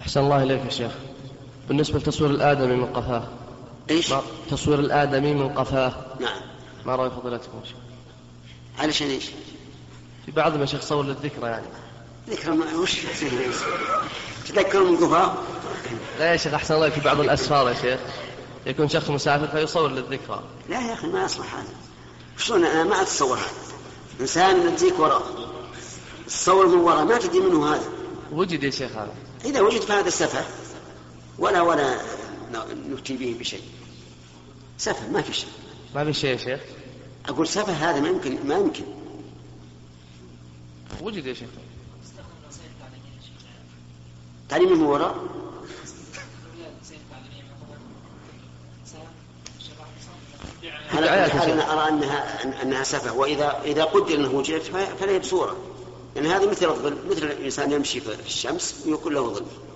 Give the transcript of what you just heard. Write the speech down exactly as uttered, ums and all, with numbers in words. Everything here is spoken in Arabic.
أحسن الله إليك يا شيخ. بالنسبة لتصوير الآدمي من قفاه. إيش؟ تصوير الآدمي من قفاه. نعم. ما رأي فضيلتكم؟ علشان إيش؟ في بعضهم يا شيخ صور للذكرى يعني. ذكرى ما وش تذكروا من قفاه؟ لا يا شيخ أحسن الله، في بعض الأسفار يا شيخ يكون شخص مسافر فيصور للذكرى. لا يا أخي ما أصلح هذا. شلون أنا ما أتصور هذا؟ إنسان نديك وراء الصور من وراء ما تدي منه هذا. وجد يا شيخ هذا. إذا وجد فهذا سفه ولا ولا نفتي به بشيء. سفه ما في شيء. ما في شيء يا شيخ. أقول سفه هذا ما يمكن ما يمكن. وجد يا شيخ. تعليم من وراء. على حال أنا أرى أنها أنها سفه، وإذا إذا قدر أنه وجدت فلا هي بصورة، يعني هذا مثل الظل، مثل الإنسان يمشي في الشمس ويكون له ظل.